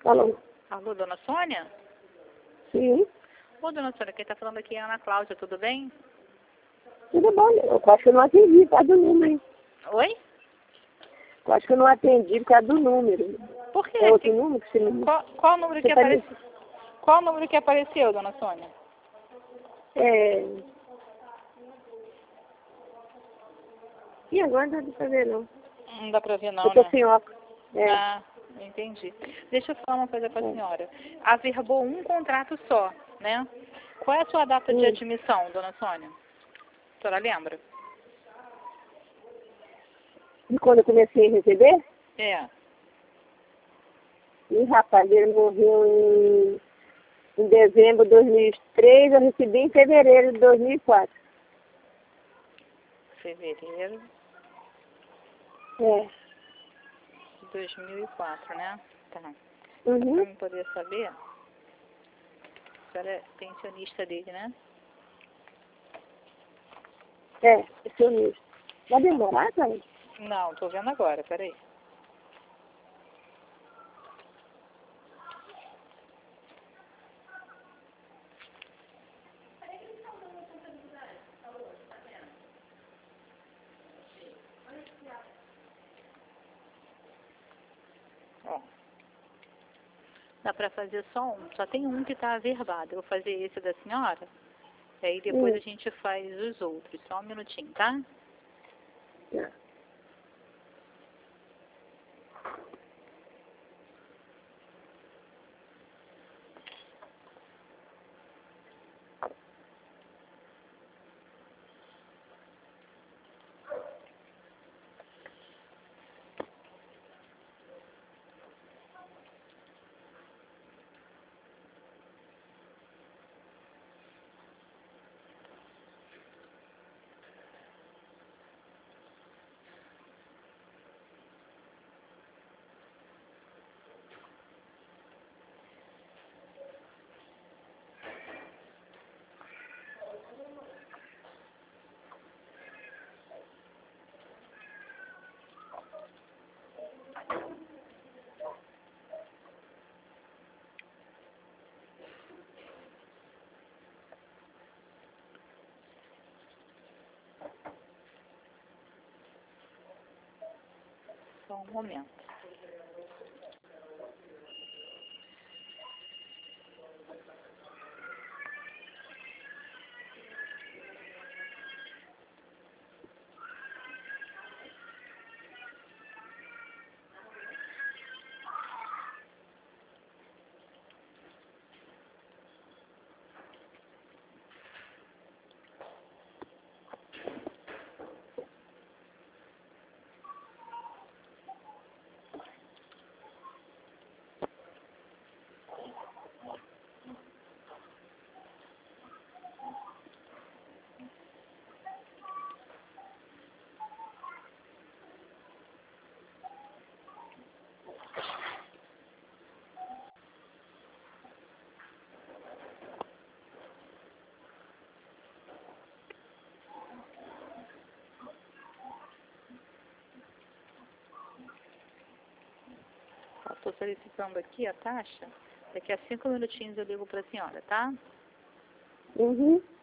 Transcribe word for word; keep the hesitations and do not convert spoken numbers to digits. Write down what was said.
Alô? Alô, dona Sônia? Sim, Ô, dona Sônia, quem está falando aqui é a Ana Cláudia, tudo bem? tudo bom. Eu acho que eu não atendi por causa do número. Oi? Eu acho que eu não atendi por causa do número. Por quê? É outro Que- número que você me... Qual, qual o número Você que tá apareceu? Qual o número que apareceu, dona Sônia? É... E agora não dá pra ver, não. Não dá pra ver Eu não, tô né? sem óculos. É. Ah, entendi. Deixa eu falar uma coisa com a É. senhora. Averbou um contrato só, né? Qual é a sua data de Hum. admissão, dona Sônia? A senhora lembra? E quando eu comecei a receber? É. E rapaz, ele morreu em, em dezembro de dois mil e três, eu recebi em fevereiro de dois mil e quatro. Fevereiro É. de dois mil e quatro, né? Tá. Uhum. Pra mim poder saber, a senhora é pensionista dele, né? É, esse é o mesmo. Vai demorar, cara? Não, tô vendo agora, peraí. Ó. Dá pra fazer só um, só tem um que tá averbado. Eu vou fazer esse da senhora, e aí depois Hum. a gente faz os outros. Só um minutinho, tá? Tá. Só um momento. Estou solicitando aqui a taxa. Daqui a cinco minutinhos eu ligo para a senhora, tá? Uhum.